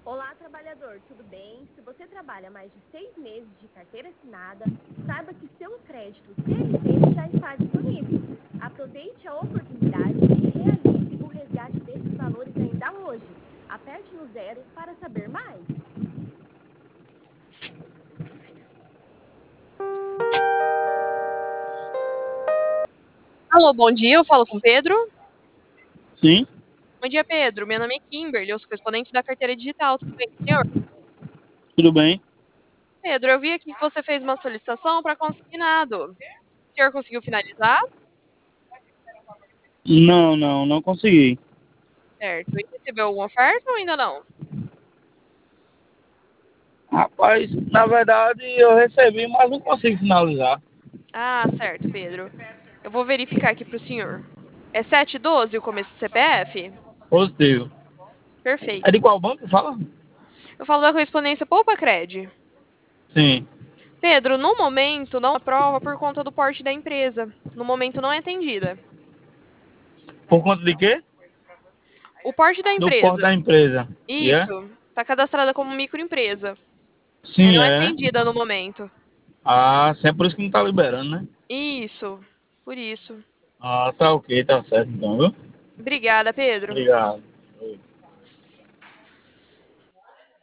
Olá, trabalhador, tudo bem? Se você trabalha mais de 6 meses de carteira assinada, saiba que seu crédito CLT já está disponível. Aproveite a oportunidade e realize o resgate desses valores ainda hoje. Aperte no 0 para saber mais. Alô, bom dia, eu falo com o Pedro. Sim, Bom dia, Pedro. Meu nome é Kimberly, eu sou correspondente da carteira digital. Tudo bem, senhor? tudo bem? Pedro, eu vi aqui que você fez uma solicitação para consignado. O senhor conseguiu finalizar? Não consegui. Certo. E recebeu alguma oferta ou ainda não? Rapaz, na verdade eu recebi, mas não consigo finalizar. Ah, certo, Pedro. Eu vou verificar aqui para o senhor. É 712 o começo do CPF? Positivo. É de Perfeito. qual banco? Fala? Eu falo da correspondência Poupa Cred. Sim. Pedro, no momento não aprova por conta do porte da empresa. No momento não é atendida. Por conta de quê? O porte da Do porto empresa. da empresa. E é? Isso. Está cadastrada como microempresa. Aí Sim, não é é. atendida no momento. Ah, sim, é por isso que não tá liberando, né? Isso, por isso. Ah, tá ok, tá certo então, viu? Obrigada, Pedro. Obrigado.